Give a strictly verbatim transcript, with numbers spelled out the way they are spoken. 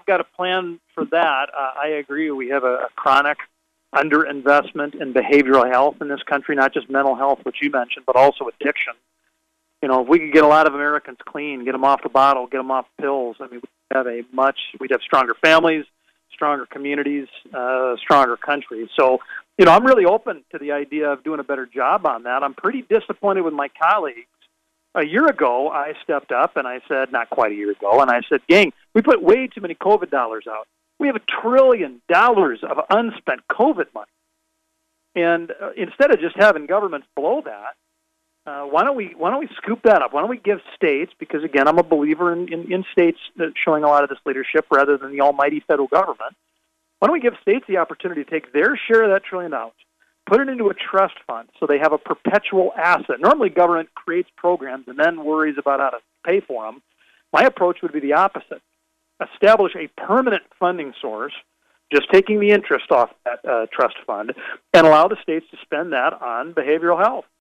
got a plan for that. Uh, I agree. We have a, a chronic underinvestment in behavioral health in this country, not just mental health, which you mentioned, but also addiction. You know, if we could get a lot of Americans clean, get them off the bottle, get them off pills, I mean, we'd have a much, we'd have stronger families, stronger communities, uh, stronger countries. So, you know, I'm really open to the idea of doing a better job on that. I'm pretty disappointed with my colleagues. A year ago, I stepped up and I said, not quite a year ago, and I said, gang, we put way too many COVID dollars out. We have a trillion dollars of unspent COVID money. And uh, instead of just having governments blow that, uh, why don't we why don't we scoop that up? Why don't we give states, because, again, I'm a believer in, in, in states showing a lot of this leadership rather than the almighty federal government. Why don't we give states the opportunity to take their share of that trillion dollars, put it into a trust fund so they have a perpetual asset. Normally, government creates programs and then worries about how to pay for them. My approach would be the opposite. Establish a permanent funding source, just taking the interest off that uh, trust fund, and allow the states to spend that on behavioral health.